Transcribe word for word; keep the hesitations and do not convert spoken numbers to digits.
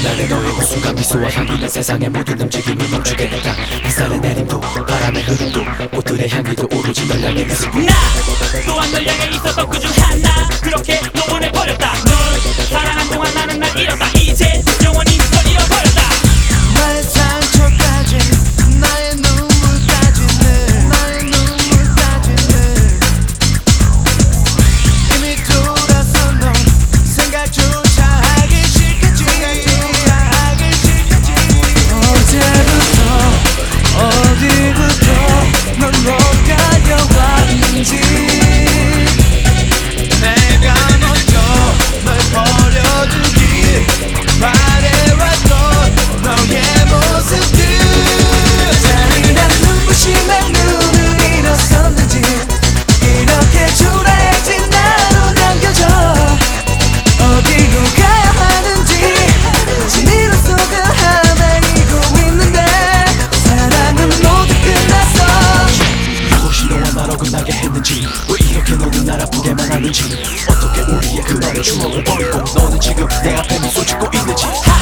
날의 너의 그 순간 미소와 향기는 세상의 모든 움직임을 멈추게 했다. 햇살의 내림도 바람의 흐름도 꽃들의 향기도 오로지 널 향해 있을 뿐. 나 또한 널 향해 있었던 그 중 하나. 그렇게 너 보내버렸다. 널 사랑한 동안 나는 날 잃었다. 이제 영원히 널 잃어버렸다. 나의 상처까지 나의 눈물까지는 나의 눈물까지는 이미 돌아서 넌 생각조차 하기 싫겠지. 생각조차 하기 싫겠지. 언제부터 어디부터 넌 못 가려왔는지 내가 먼저 널 버려두길 바래왔던 너의 모습들. 잔인한 눈부심에 눈을 잃었었는지 이렇게 초라해진 나로 남겨져 어디로 가야 하는지 진이로서 그 하나 이고 있는데 사랑은 모두 끝났어. 무엇이 너와 날 어긋나게 했는지 왜 이렇게 너는 날 아프게만 하는지 어떻게 우리의 그 많은 추억을 버리고 너는 지금 내 앞에 미소 짓고 있는지.